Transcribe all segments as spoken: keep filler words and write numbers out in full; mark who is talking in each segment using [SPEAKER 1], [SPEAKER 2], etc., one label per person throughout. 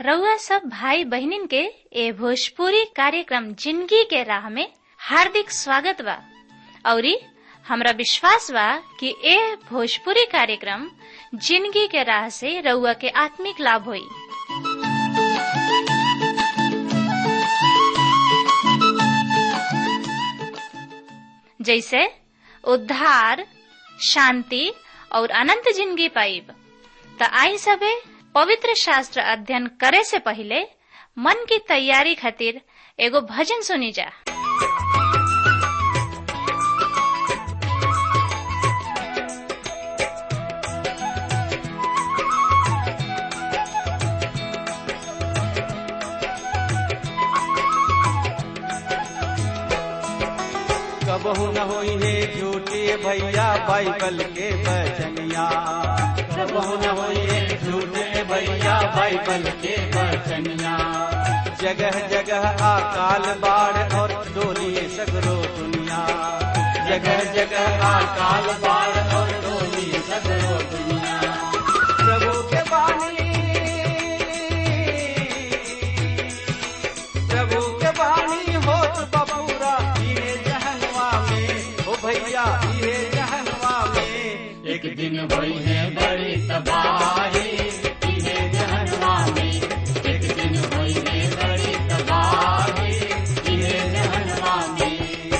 [SPEAKER 1] रउआ सब भाई बहनिन के ए भोजपुरी कार्यक्रम जिंदगी के राह में हार्दिक स्वागत बा। औरी हमरा विश्वास बा कि ए भोजपुरी कार्यक्रम जिंदगी के राह से रउआ के आत्मिक लाभ होई। जैसे उद्धार, शांति और अनंत जिंदगी पाइब। त आई सबे पवित्र शास्त्र अध्ययन करे से पहले मन की तैयारी खातिर एगो भजन सुनी जा।
[SPEAKER 2] कबहू न होई है झूठे भैया बाइबल के बचनिया, कबहू न होई है झूठे भैया बाइबल के बचनिया। जगह जगह अकाल बाढ़ और डोली सगरो दुनिया, जगह जगह अकाल बाढ़ और डोली सगरो दुनिया। प्रभु के बानी, प्रभु के बानी होत बपूरा ये जहनवा में, ओ भैया ये जहनवा में। एक दिन वही है बड़ी तबाही ये जहनवा में, एक दिन वही है बड़ी तबाही ये जहनवा में।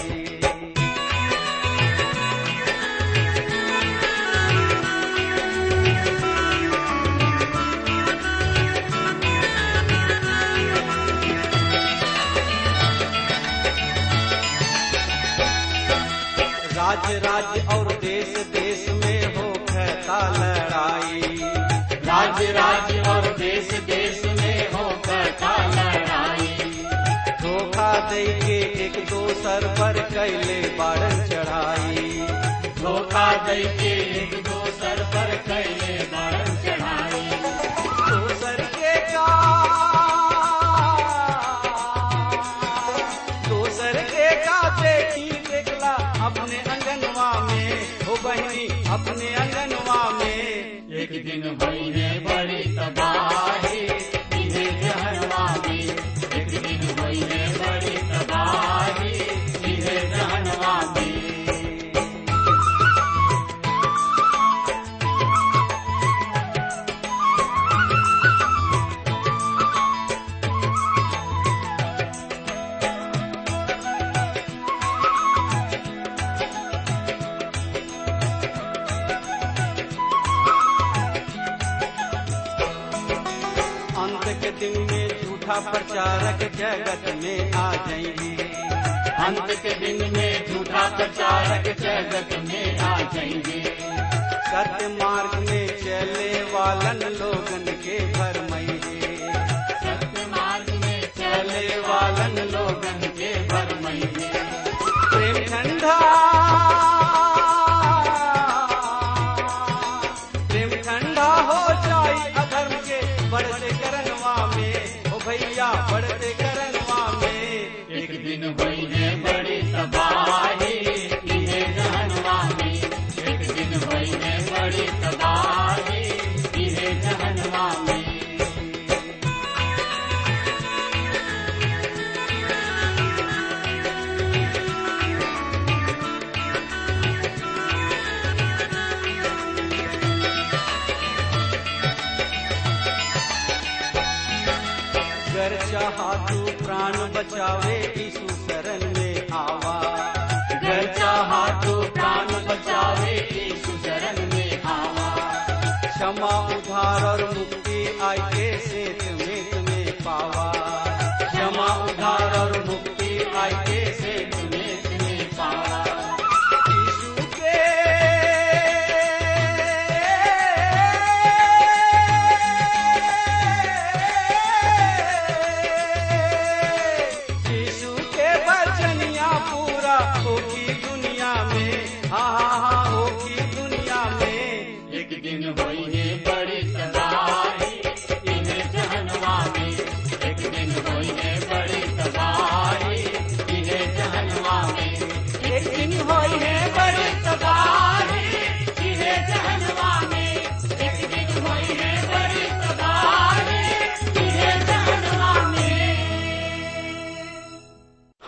[SPEAKER 2] राज्य राज्य और देश देश में हो कहता लड़ाई, राज्य राज्य और देश देश में हो कहता लड़ाई। धोखा दे के एक दोसर पर कैले बाढ़ चढ़ाई, धोखा दे के एक दोसर पर कैले बाढ़ चढ़ाई। दोसर के का दोसर के का देखी देखला अपने अंगनवा में, हो बहनी अपने अंगनवा में। एक दिन वही है बड़ी तबाही ये जहनवा में, एक दिन वही है बड़ी तबाही ये जहनवा में। दिन में झूठा प्रचारक जगत में आ जाएंगे, अंत के दिन में झूठा प्रचारक जगत में आ जाएंगे। सत्य मार्ग में चले वालन लोगन के भरमइगे, सत्य मार्ग में चले वालन लोगन के भरमइगे। प्रेम ठंडा प्रेम ठंडा हो जाए अधर्म के बढ़ते करनवा में, ओ भैया बढ़ते करनवा में। एक दिन वही है बड़ी तबाही ये जहनवा में, एक दिन वही है बड़ी तबाही ये जहनवा में। अगर चाहा तू प्राण बचावे यीशु शरण में आवा, अगर चाहा तू प्राण बचावे यीशु शरण में आवा। क्षमा उद्धार और मुक्ति आई के सेत में तुम्हें पावा, क्षमा उद्धार और मुक्ति आई के सेत में तुम्हें पावा। यीशु के होगी दुनिया में, हाँ हाँ हाँ होगी दुनिया में। एक दिन वही है बड़ी तबाही इन्हें जहनवा में, एक दिन वही है बड़ी तबाही इन्हें जहनवा में, एक दिन वही है बड़ी तबाही इन्हें जहनवा में, एक दिन वही है बड़ी तबाही इन्हें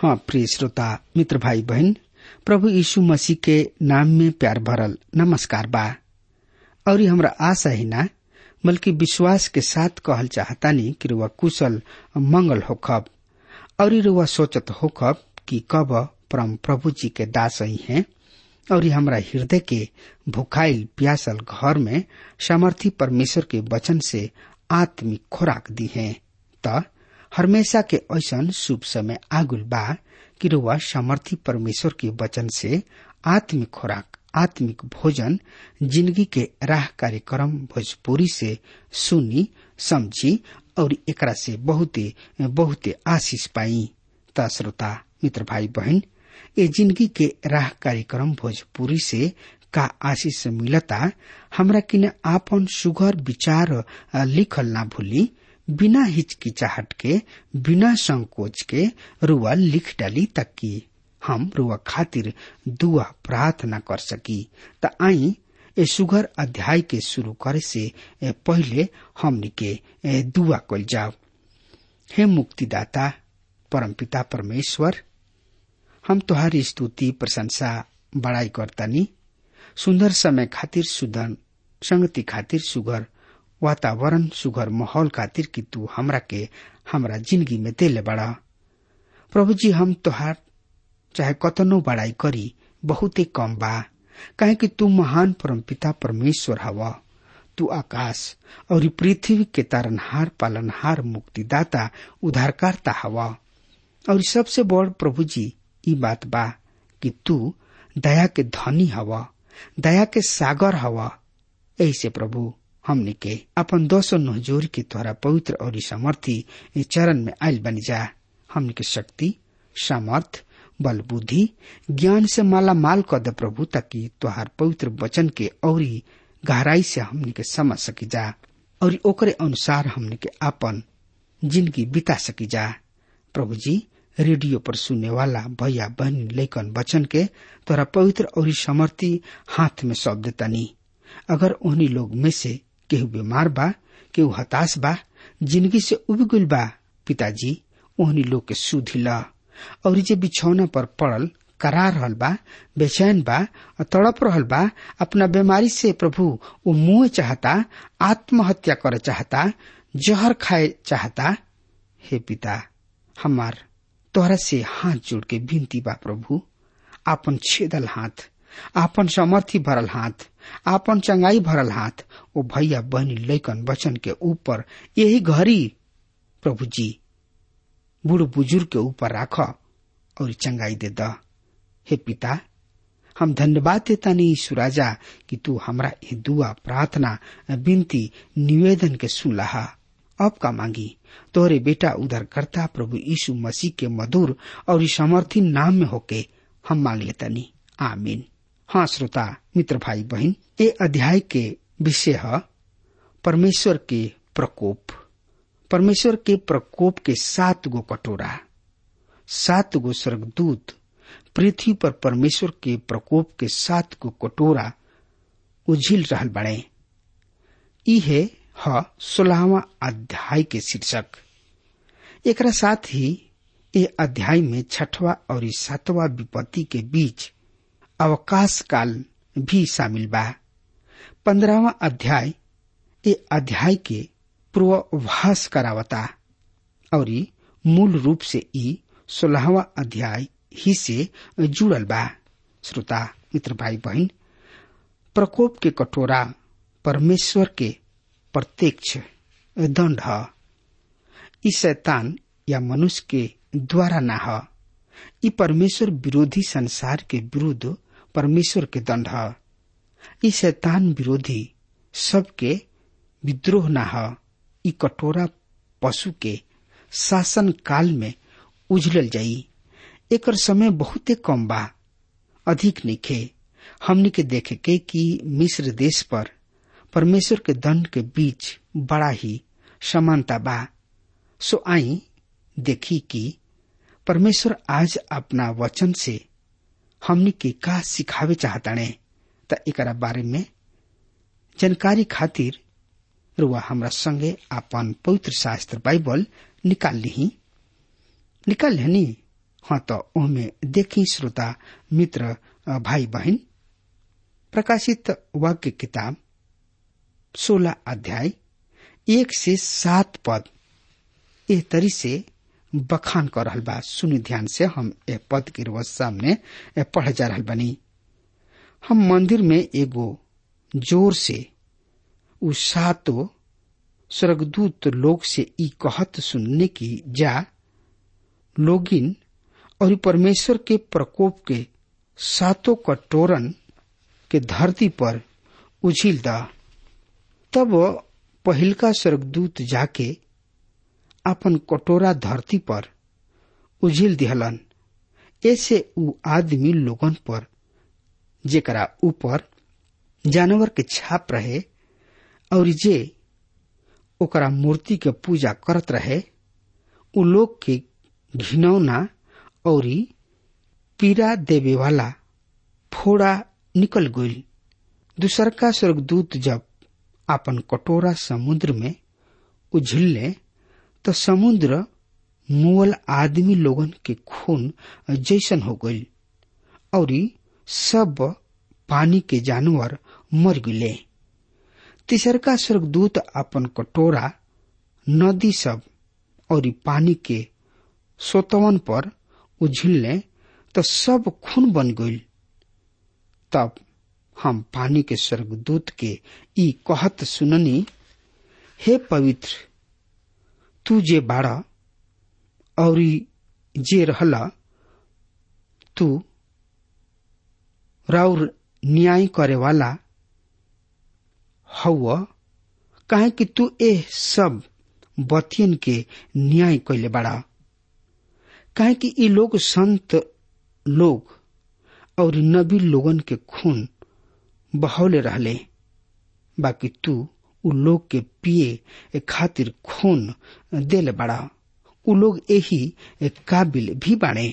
[SPEAKER 3] हाँ प्रिय श्रोता मित्र भाई बहन, प्रभु यीशु मसीह के नाम में प्यार भरल नमस्कार बा। और ये हमरा आशा ही ना बल्कि विश्वास के साथ कहल चाहतानी कि रुआ कुशल मंगल होखब और रुआ सोचत होखब कि कब परम प्रभु जी के दास ही हैं और हमरा हृदय के भुखाइल प्यासल घर में सामर्थी परमेश्वर के वचन से आत्मिक खुराक दी है। त हमेशा के ऐसन शुभ समय आगुल बा कि रुआ सामर्थी परमेश्वर के वचन से आत्मिक खुराक आत्मिक भोजन जिंदगी के राह कार्यक्रम भोजपुरी से सुनी समझी और एकरा से बहुते बहुते आशीष पाई। ता श्रोता मित्र भाई बहन, ये जिंदगी के राह कार्यक्रम भोजपुरी से का आशीष मिलता हमरा किने आपन सुघर विचार लिखल ना भूली। बिना हिचकिचाहट के बिना संकोच के रुआ लिख डाली ताकि हम रुआ खातिर दुआ प्रार्थना कर सकी। त आई ए सुघर अध्याय के शुरू करे से पहले हमनी के दुआ कल जाओ। हे मुक्तिदाता परमपिता परमेश्वर, हम तुहारी स्तुति प्रशंसा बड़ाई करतानी। सुंदर समय खातिर, सुधन संगति खातिर, सुघर वातावरण, सुघर माहौल खातिर कि तू हमरा के हमरा जिंदगी में देले बड़ा। प्रभु जी, हम तुहार चाहे कतनो बड़ाई करी बहुते कम बा, काहे कि तू महान परमपिता परमेश्वर हवा। तू आकाश और पृथ्वी के तारनहार, पालनहार, मुक्तिदाता, उद्धारकर्ता हवा। और सबसे बड़ प्रभु जी ई बात बा कि तू दया के धनी हवा, दया के सागर हवा। ऐसे प्रभु हमनी के अपन दोषो नहजोर के तोहरा पवित्र और समर्थी चरण में आयल बनी जा। हमनी के शक्ति, सामर्थ, बल, बुद्धि, ज्ञान से माला माल कर दे प्रभु, ताकि तोहार पवित्र वचन के औरी गहराई से हमनी के समझ सकी जा और ओकरे अनुसार हमनी के अपन जिंदगी बिता सकी जा। प्रभु जी, रेडियो पर सुनने वाला भैया बहन लेकन वचन के तोरा पवित्र और समर्थी हाथ में सौंप देतानी। अगर उन्हीं लोग में से केहू बीमार बा, केहू हताश बा, जिंदगी से उब गइल बा, पिताजी उन्हीं लोग के सुधि ला। और जे बिछौना पर पड़ल करा रहल बा, बेचैन बा, तड़प रहल बा, अपना बीमारी से प्रभु वो मुँह चाहता, आत्महत्या करे चाहता, जहर खाए चाहता, हे पिता हमार तोहरा से हाथ जोड़ के विनती बा प्रभु, आपन छेदल हाथ, आपन समर्थी भरल हाथ, आपन चंगाई भरल हाथ ओ भैया बहनी लैकन वचन के ऊपर यही घड़ी प्रभु जी बूढ़ बुजुर्ग के ऊपर राख और चंगाई दे द। हे पिता, हम धन्यवाद देता नहीं सुराजा कि तू हमरा ये दुआ प्रार्थना विनती निवेदन के सुनला। अब का मांगी तोहरे बेटा उद्धारकर्ता प्रभु यीशु मसीह के मधुर और सामर्थी नाम में होके हम मांग लेतानी, आमीन। हाँ श्रोता मित्र भाई बहन, ये अध्याय के विषय है परमेश्वर के प्रकोप। परमेश्वर के प्रकोप के सात गो कटोरा, सात गो स्वर्गदूत पृथ्वी पर परमेश्वर के प्रकोप के सात गो कटोरा उझिल रहल बड़े। इहे है सोलहवां अध्याय के शीर्षक। एकरा साथ ही ये अध्याय में छठवा और सातवां विपत्ति के बीच अवकाश काल भी शामिल बा। पंद्रहवां अध्याय ये अध्याय के पूर्वाभास करावता और मूल रूप से ई सोलहवां अध्याय ही से जुड़ल बा। श्रोता मित्र भाई बहन, प्रकोप के कटोरा परमेश्वर के प्रत्यक्ष दंड है। इस शैतान या मनुष्य के द्वारा न है। ये परमेश्वर विरोधी संसार के विरुद्ध परमेश्वर के दंड है। ये शैतान विरोधी सबके विद्रोह न है। ये कटोरा पशु के शासन काल में उजलल जाई। एकर समय बहुते कम बा, अधिक नइखे। हमनी के देखे के कि मिस्र देश पर परमेश्वर के दंड के बीच बड़ा ही समानता बा। सो आई देखी कि परमेश्वर आज अपना वचन से हमनी के का सिखावे चाहताने। त एकरा बारे में जानकारी खातिर रुआ हमरा संगे आपन पवित्र शास्त्र बाइबल निकाल ली निकाल लेनी हाँ तो ओमे देखी श्रोता मित्र भाई बहन, प्रकाशित वाक्य किताब सोलह अध्याय एक से सात पद ए तरी से बखान कर रहल बा। सुनि ध्यान से, हम ए पद के रोज सामने पढ़ जा रहल बनी। हम मंदिर में एगो जोर से उ सातो स्वर्गदूत लोग से ई कहत सुनने की जा लोगिन और परमेश्वर के प्रकोप के सातों कटोरन के धरती पर उझिल दा। तब पहिलका स्वर्गदूत जाके अपन कटोरा धरती पर उझिल दिहलन। ऐसे उ आदमी लोगन पर जेकरा ऊपर जानवर के छाप रहे और जे ओकरा मूर्ति के पूजा करत रहे, उ लोग के घिनौना और पीड़ा देवे वाला फोड़ा निकल गई। दूसरका स्वर्गदूत जब अपन कटोरा समुद्र में उझिलले तो समुद्र मुअल आदमी लोगन के खून जैसन हो गई और सब पानी के जानवर मर गए। तीसरका स्वर्गदूत अपन कटोरा नदी सब और पानी के सोतवन पर उझिलने तो सब खून बन गई। तब हम पानी के स्वर्गदूत के ई कहत सुननी, हे पवित्र तू जे बाड़ा और जे रहला, तू राउर न्याय करे वाला हवा, काहे कि तू ए सब बतियन के न्याय कैले बाड़ा। काहे कि ई लोग संत लोग और नबी लोगन के खून बहौले रहले, बाकी तू उ लोग के पिए खातिर खून देले बाड़ा। उ लोग यही काबिल भी बाड़े।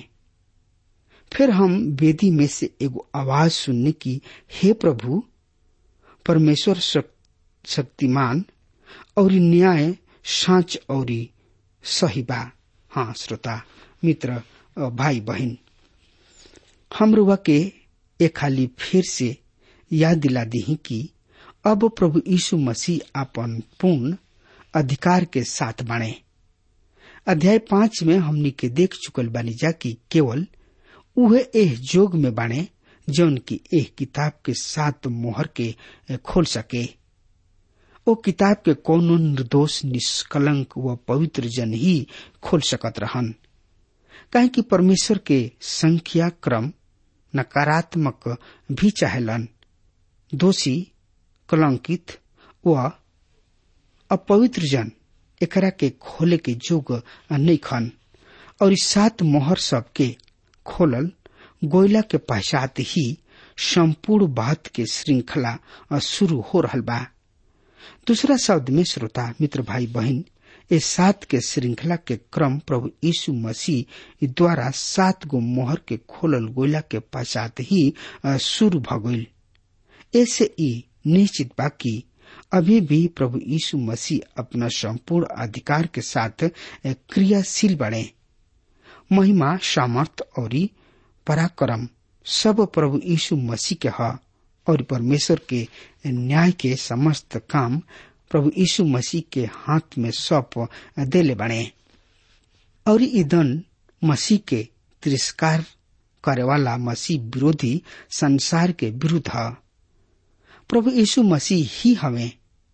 [SPEAKER 3] फिर हम वेदी में से एगो आवाज सुनने की, हे प्रभु परमेश्वर शक्तिमान और न्याय साँच और सही बा। हाँ श्रोता मित्र भाई बहन, हम रुआ के एक खाली फिर से याद दिला दी कि अब प्रभु यीशु मसीह अपन पूर्ण अधिकार के साथ बाणे। अध्याय पांच में हमनी के देख चुकल बानी जा कि केवल उहे एह जोग में बाणे जौन की एह किताब के सात मोहर के खोल सके। ओ किताब के कोनो निर्दोष निष्कलंक व पवित्र जन ही खोल सकत रहन, काहे कि परमेश्वर के संख्या क्रम नकारात्मक भी चाहेलन। दोषी, कलंकित व अपवित्र जन एकरा के खोले के जोग नहीं खन और इस सात मोहर सब के खोलल गोयला के पश्चात ही संपूर्ण बात के श्रृंखला शुरू हो रहल बा। दूसरा शब्द में श्रोता मित्र भाई बहन, इस सात के श्रृंखला के क्रम प्रभु यीशु मसीह द्वारा सात गो मोहर के खोलल गोयला के पश्चात ही शुरू भ गईल। ऐसे ई निश्चित बा कि अभी भी प्रभु यीशु मसीह अपना संपूर्ण अधिकार के साथ क्रियाशील बने। महिमा, सामर्थ और पराक्रम सब प्रभु यीशु मसीह के है और परमेश्वर के न्याय के समस्त काम प्रभु यीशु मसीह के हाथ में सौंप देले बने। और ईदन मसीह के तिरस्कार करे वाला मसीह विरोधी संसार के विरुद्ध है। प्रभु यीशु मसीह ही हमें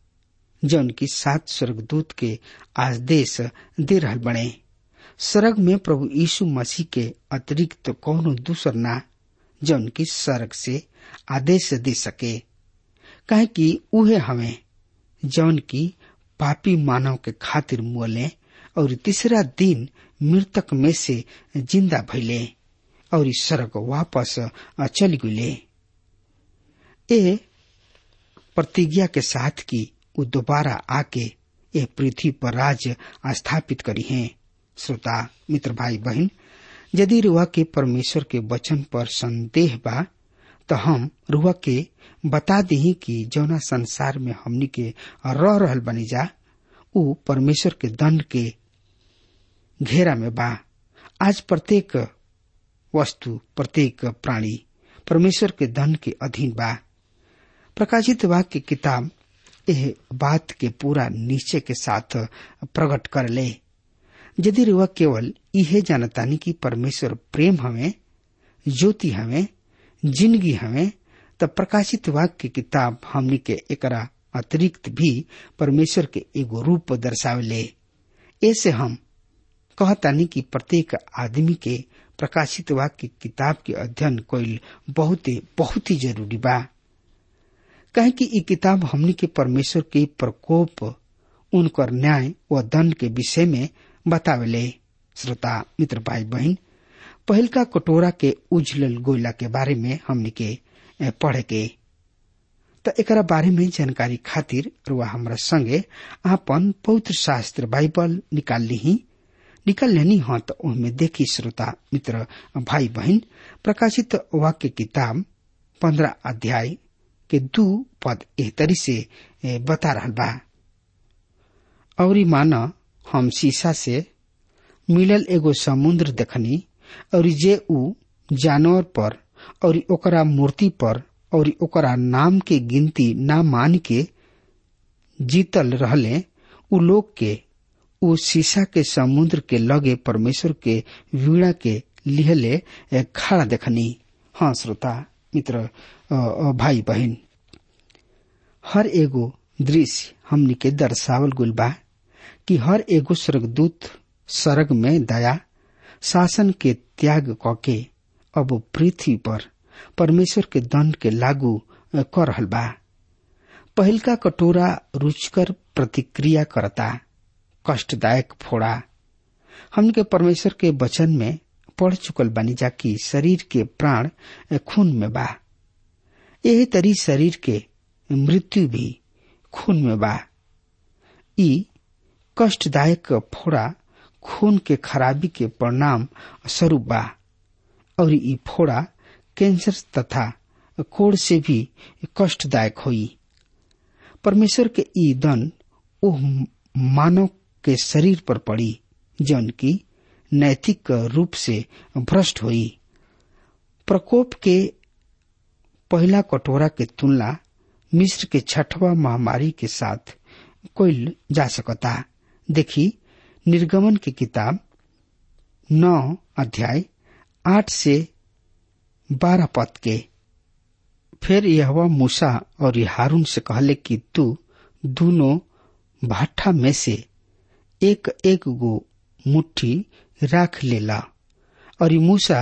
[SPEAKER 3] जौन की सात स्वर्गदूत के आदेश दे रहल बने। स्वर्ग में प्रभु यीशु मसीह के अतिरिक्त कौनो दूसर ना जौन की स्वर्ग से आदेश दे सके, काहे कि उहे हमें जौन की पापी मानव के खातिर मुअले और तीसरा दिन मृतक में से जिंदा भइले और स्वर्ग वापस चल गए। ए प्रतिज्ञा के साथ की वो दोबारा आके यह पृथ्वी पर राज स्थापित करी है। श्रोता मित्र भाई बहन, यदि रुआ के परमेश्वर के वचन पर संदेह बा तो हम रुआ के बता दी कि जौना संसार में हमनी के रह रहल बनी जा उ परमेश्वर के दंड के घेरा में बा। आज प्रत्येक वस्तु, प्रत्येक प्राणी परमेश्वर के धन के अधीन बा। प्रकाशित वाक्य किताब यह बात के पूरा निश्चय के साथ प्रकट कर ले। यदि वह केवल यह जानतानी कि परमेश्वर प्रेम हमें, ज्योति हमें, जिंदगी हमें, तब प्रकाशित वाक्य की किताब हमनी के एकरा अतिरिक्त भी परमेश्वर के एगो रूप दर्शावेले। ऐसे हम कहतानी कि प्रत्येक आदमी के प्रकाशित वाक्य किताब के अध्ययन कईल बहुत बहुत ही जरूरी बा। कहे कि ये किताब हमनी के परमेश्वर के प्रकोप, उनकर न्याय व दंड के विषय में बतावेले। श्रोता मित्र भाई बहन, पहल का कटोरा के उजलल गोइला के बारे में हमनी के पढ़े के तो एकरा बारे में जानकारी खातिर रुआ हमरा संगे आपन पवित्र शास्त्र बाइबल निकाल ली निकाल लेनी हाँ तो उनमें देखी श्रोता मित्र भाई बहन, प्रकाशित वाक्य किताब पंद्रह अध्याय के दो पद एह तरी से बता रहा बा। और माना हम शीशा से मिलल एगो समुद्र देखनी, और जे ऊ जानवर पर और ओकरा मूर्ति पर और ओकरा नाम के गिनती ना मान के जीतल रहले, उ लोग के उ शीशा के समुद्र के लगे परमेश्वर के वीणा के लिहले खड़ा देखनी। हाँ श्रोता मित्र भाई बहन, हर एगो दृश्य हमनी के दर्शावल गुल बा कि हर एगो स्वर्गदूत स्वर्ग में दया शासन के त्याग करके अब पृथ्वी पर परमेश्वर के दंड के लागू कर रहल बा। पहल का कटोरा रुचकर प्रतिक्रिया करता, कष्टदायक फोड़ा। हमन के परमेश्वर के वचन में पढ़ चुकल बानी जा कि शरीर के प्राण खून में बा। यही तरी शरीर के मृत्यु भी खून में बा। ई कष्टदायक फोड़ा खून के खराबी के परिणाम स्वरूप बा, और ई फोड़ा कैंसर तथा कोढ़ से भी कष्टदायक हुई। परमेश्वर के ई दंड ओह मानव के शरीर पर पड़ी जौन की नैतिक रूप से भ्रष्ट हुई। प्रकोप के पहला कटोरा के तुलना मिस्र के छठवा महामारी के साथ कोई जा सकता। देखी निर्गमन की किताब नौ अध्याय आठ से बारह पद के। फिर यहोवा मूसा और हारून से कहले कि तू दोनों भाठा में से एक एक गो मुट्ठी राख लेला, और मूसा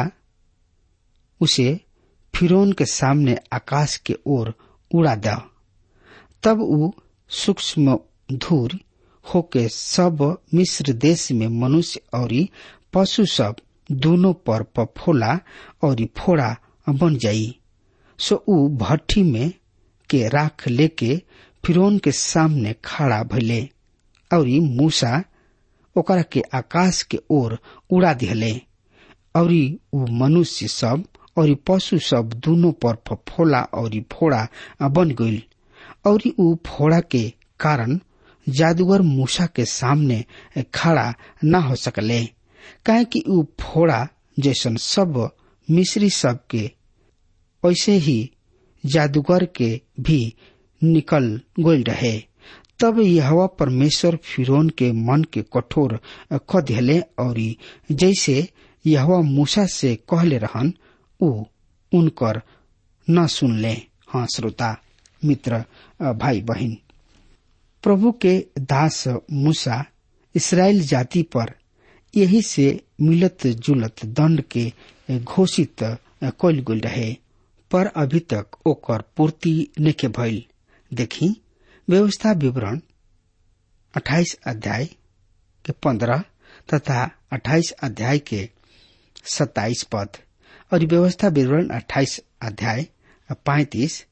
[SPEAKER 3] उसे फिरौन के सामने आकाश के ओर उड़ा दा। तब ऊ सूक्ष्म धूर होके सब मिस्र देश में मनुष्य और पशु सब दोनों पर फफोला और फोड़ा बन जाई। सो ऊ भट्ठी में के राख लेके फिरौन के सामने खड़ा भइले, और मूसा ओकरा के आकाश के ओर उड़ा दिहले, और ऊ मनुष्य सब और पशु सब दोनों पर फफोला और फोड़ा बन गईल। और ऊ फोड़ा के कारण जादूगर मूसा के सामने खड़ा न हो सकले, काहे कि ऊ फोड़ा जैसन सब मिस्री सब के वैसे ही जादूगर के भी निकल गईल रहे। तब यहोवा परमेश्वर फिरौन के मन के कठोर क दिहले, और जैसे यहोवा मूसा से कहले रहन ऊ उनकर न सुनले। हाँ श्रोता मित्र भाई बहन, प्रभु के दास मूसा इस्राएल जाति पर यही से मिलत जुलत दंड के घोषित कइल गइल रहे, पर अभी तक ओकर पूर्ति नइखे भइल। देखी व्यवस्था विवरण अट्ठाईस अध्याय के पंद्रह तथा अट्ठाईस अध्याय के सत्ताईस पद, और व्यवस्था विवरण अट्ठाईस अध्याय पैंतीस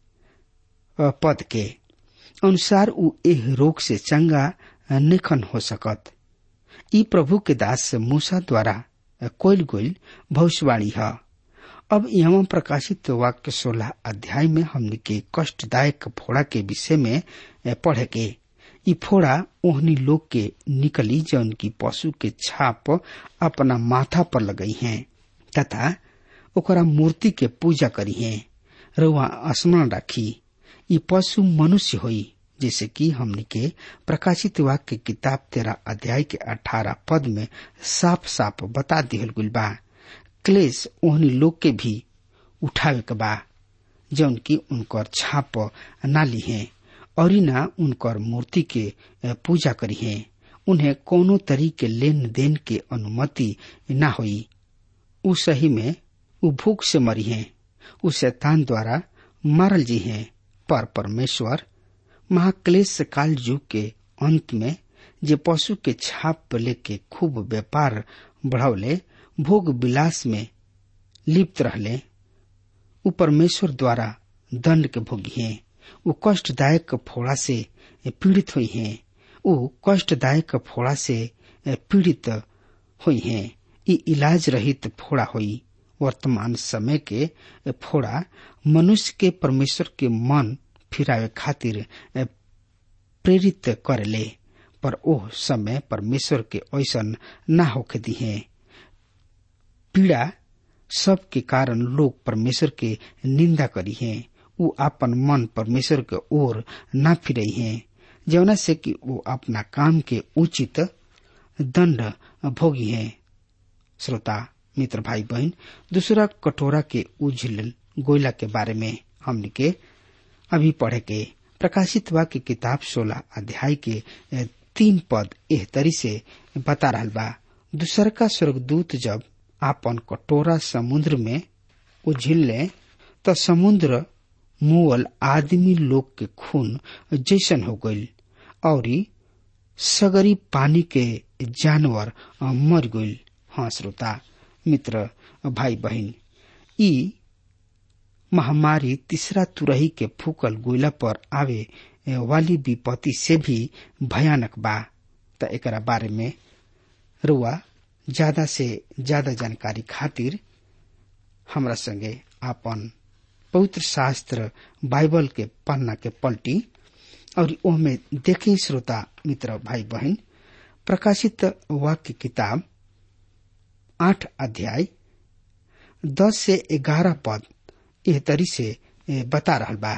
[SPEAKER 3] पद के अनुसार ऊ एह रोग से चंगा निखन हो सकत। ई प्रभु के दास मूसा द्वारा कोइल गोइल भविष्यवाणी है। अब यहाँ प्रकाशित वाक्य सोलह अध्याय में हमने के कष्टदायक फोड़ा के विषय में पढ़े के। ई फोड़ा ओहनी लोग के निकली जौन की पशु के छाप अपना माथा पर लगई हैं, तथा ओकरा मूर्ति के पूजा करी है। रउआ स्मरण राखी ई पशु मनुष्य होई, जैसे कि हमनी के प्रकाशित वाक्य किताब तेरह अध्याय के अठारह पद में साफ साफ बता दिहल गुल बा। क्लेश ओहनी लोग के भी उठावे के बा जौन की उनकर छाप ना ली है और ना उनकर मूर्ति के पूजा करी है। उन्हें कोनो तरीके लेन देन के अनुमति ना हुई। उ सही में उ भूख से मरी है, उ शैतान द्वारा मारल जी है। पर परमेश्वर महाक्लेश काल युग के अंत में जे पशु के छाप लेके खूब व्यापार बढ़ावले, भोग विलास में लिप्त रहले, उ परमेश्वर द्वारा दंड के भोगी है। उ कष्टदायक फोड़ा से पीड़ित हुई है। उ कष्टदायक फोड़ा से पीड़ित हुई है। ई इलाज रहित फोड़ा हुई। वर्तमान समय के फोड़ा मनुष्य के परमेश्वर के मन फिरावे खातिर प्रेरित करेले, पर ओह समय परमेश्वर के ऐसन ना होके दी है। पीड़ा सब के कारण लोग परमेश्वर के निंदा करी है। उ अपन मन परमेश्वर के ओर ना फिरई है, जौना से कि वो अपना काम के उचित दंड भोगी है। श्रोता मित्र भाई बहन, दूसरा कटोरा के उजल गोयला के बारे में हमने के अभी पढ़े के प्रकाशित वाक्य किताब सोलह अध्याय के तीन पद एह तरी से बता रहा बा। दूसर का स्वर्गदूत जब आपन कटोरा समुद्र में उझिले तो समुद्र मुअल आदमी लोग के खून जैसन हो गईल और सगरी पानी के जानवर मर गईल। हाँ श्रोता मित्र भाई बहन, ई महामारी तीसरा तुरही के फूकल गोइला पर आवे वाली विपत्ति से भी भयानक बा। त एकरा बारे में रुआ ज्यादा से ज्यादा जानकारी खातिर हमरा संगे आपन पवित्र शास्त्र बाइबल के पन्ना के पलटी और ओहमे देखी। श्रोता मित्र भाई बहन, प्रकाशित वाक्य किताब आठ अध्याय दस से ग्यारह पद एह तरी से बता रहा बा।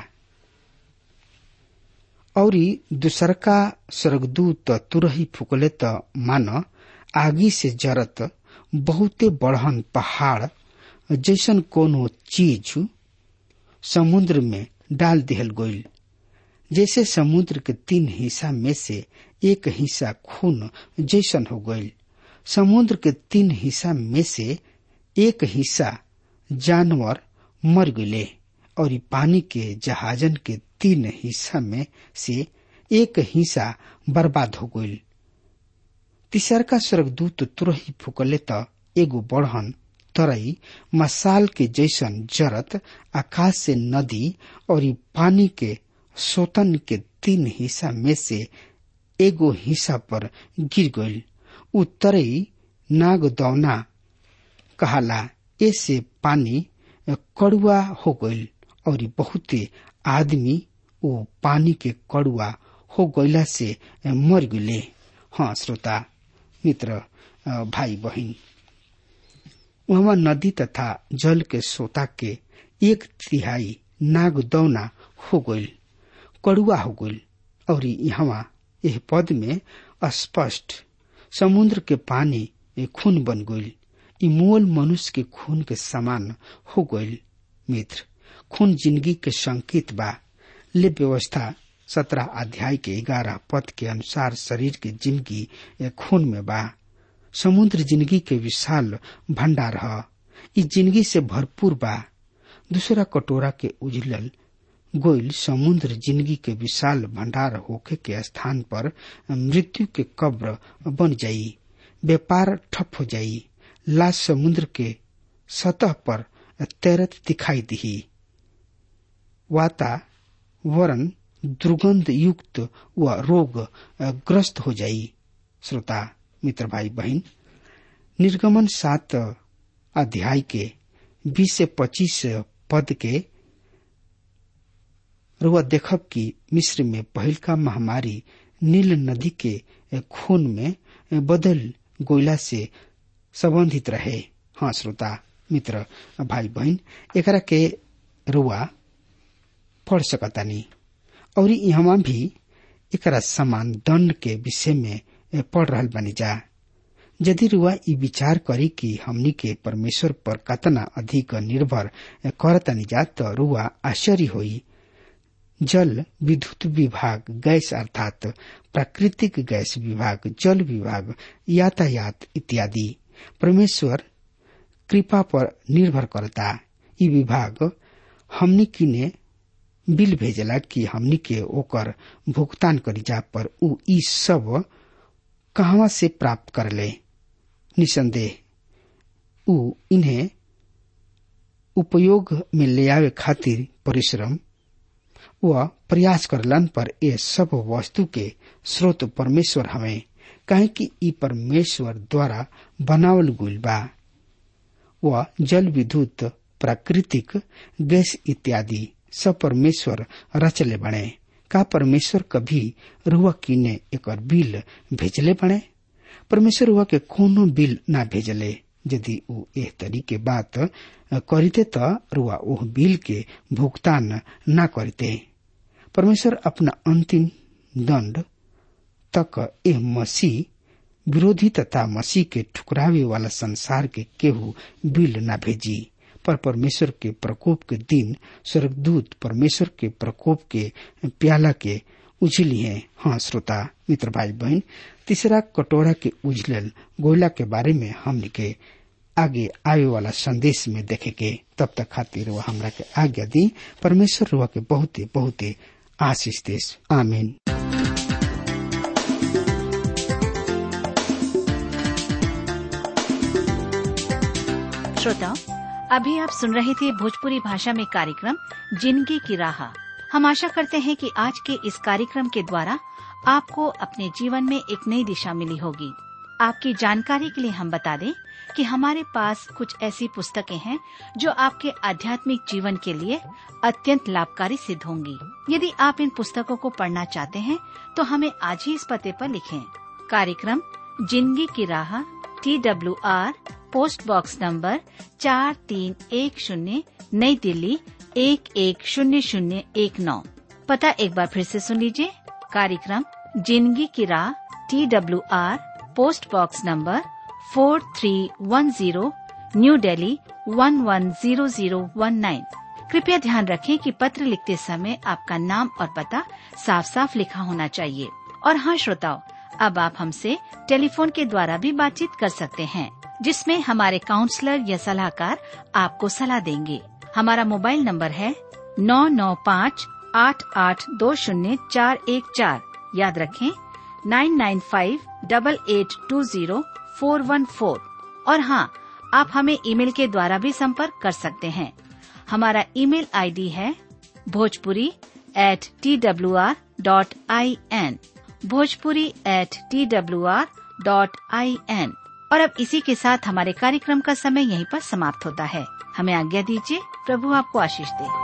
[SPEAKER 3] और दूसरका स्वर्गदूत तुरही फुकले त मान आगी से जरत बहुते बढ़न पहाड़ जैसन कोनो चीज समुद्र में डाल दिहल गईल। जैसे समुद्र के तीन हिस्सा में से एक हिस्सा खून जैसन हो गईल। समुद्र के तीन हिस्सा में से एक हिस्सा जानवर मर गए और पानी के जहाजन के तीन हिस्सा में से एक हिस्सा बर्बाद हो गईल। तीसर का स्वर्गदूत तुरही फुकले त एगो बढ़न तरई मसाल के जैसन जरत आकाश से नदी और पानी के सोतन के तीन हिस्सा में से एगो हिस्सा पर गिर गईल। उ तरई नागदौना कहाला। ऐसे पानी कड़ुआ हो गईल और बहुते आदमी वो पानी के कड़ुआ हो गईला से मर गईले। हाँ श्रोता मित्र भाई बहन, वहाँ नदी तथा जल के सोता के एक तिहाई नागदौना हो गईल, कड़ुआ हो गईल। और यहाँ यह पद में स्पष्ट समुद्र के पानी खून बन गईल। इमोल मनुष्य के खून के समान हो गईल। मित्र, खून जिंदगी के संकेत बा। ले व्यवस्था सत्रह अध्याय के ग्यारह पद के अनुसार शरीर के जिंदगी खून में बा। समुद्र जिंदगी के विशाल भंडार है। इस जिंदगी से भरपूर बा। दूसरा कटोरा के उजलल गोइल समुद्र जिंदगी के विशाल भंडार होके के स्थान पर मृत्यु के कब्र बन जाई। व्यापार ठप हो जाई। लाश समुद्र के सतह पर तैरत दिखाई दी। वातावरण दुर्गंध युक्त व रोग ग्रस्त हो जाई। श्रोता मित्र भाई बहन, निर्गमन सात अध्याय के बीस से पच्चीस पद के रुआ देखब कि मिस्र में पहल का महामारी नील नदी के खून में बदल गोइला से संबंधित रहे। हाँ श्रोता मित्र भाई बहन एकरा के रुआ पढ़ सकतानी और यहाँ भी एकरा समान दंड के विषय में पढ़ रहल बनी जा। यदि रुआ ई विचार करी कि हमनी के परमेश्वर पर कतना अधिक निर्भर करतनी जा तो रुआ आश्चर्य होई। जल विद्युत विभाग, गैस अर्थात प्राकृतिक गैस विभाग, जल विभाग, यातायात इत्यादि परमेश्वर कृपा पर निर्भर करता। ई विभाग हमनी किने बिल भेजला कि हमनी के ओकर भुगतान करी जा, पर उ ई सब कहवा से प्राप्त करले। निसंदेह उ इन्हें उपयोग में ले आवे खातिर परिश्रम व प्रयास करलन, पर ये सब वस्तु के स्रोत परमेश्वर हमें काहे कि ई परमेश्वर द्वारा बनावल गइल बा। व जल विद्युत प्राकृतिक गैस इत्यादि सब परमेश्वर रचले बने। का परमेश्वर कभी रुआ किने एकर बिल भेजले बने? परमेश्वर रुआ के कोनो बिल ना भेजले। यदि उ एह तरीके बात करते त रुआ ओह बिल के भुगतान ना करते। परमेश्वर अपना अंतिम दंड तक एह मसीह विरोधी तथा मसीह के ठुकरावे वाला संसार के केहू बिल ना भेजी, पर परमेश्वर के प्रकोप के दिन स्वर्गदूत परमेश्वर के प्रकोप के प्याला के उछली है। हाँ श्रोता मित्र भाई बहन, तीसरा कटोरा के उजलल गोला के बारे में हमने के आगे आवे वाला संदेश में देखे के। तब तक खातिर वह हमरा के आज्ञा दी। परमेश्वर रुआ के बहुते बहुते आशीष देश। आमीन।
[SPEAKER 4] श्रोताओं, अभी आप सुन रहे थे भोजपुरी भाषा में कार्यक्रम जिंदगी की राह। हम आशा करते हैं कि आज के इस कार्यक्रम के द्वारा आपको अपने जीवन में एक नई दिशा मिली होगी। आपकी जानकारी के लिए हम बता दें कि हमारे पास कुछ ऐसी पुस्तकें हैं जो आपके आध्यात्मिक जीवन के लिए अत्यंत लाभकारी सिद्ध होंगी। यदि आप इन पुस्तकों को पढ़ना चाहते हैं तो हमें आज ही इस पते पर लिखें। कार्यक्रम जिंदगी की राह, T W R post box number चार तीन एक शून्य, नई दिल्ली एक एक शून्य शून्य एक नौ। पता एक बार फिर से सुन लीजिए। कार्यक्रम जिंदगी की राह, T W R post box number four three one zero, new Delhi one one zero zero one nine. कृपया ध्यान रखें कि पत्र लिखते समय आपका नाम और पता साफ साफ लिखा होना चाहिए। और हाँ श्रोताओ, अब आप हमसे टेलीफोन के द्वारा भी बातचीत कर सकते हैं, जिसमें हमारे काउंसलर या सलाहकार आपको सलाह देंगे। हमारा मोबाइल नंबर है नौ नौ पाँच आठ आठ दो शून्य चार एक चार। याद रखें nine nine five double eight two zero four one four. और हाँ, आप हमें ईमेल के द्वारा भी संपर्क कर सकते हैं। हमारा ईमेल आईडी है Bhojpuri at T W R dot I N, Bhojpuri at T W R dot I N. और अब इसी के साथ हमारे कार्यक्रम का समय यहीं पर समाप्त होता है। हमें आज्ञा दीजिए। प्रभु आपको आशीष दे।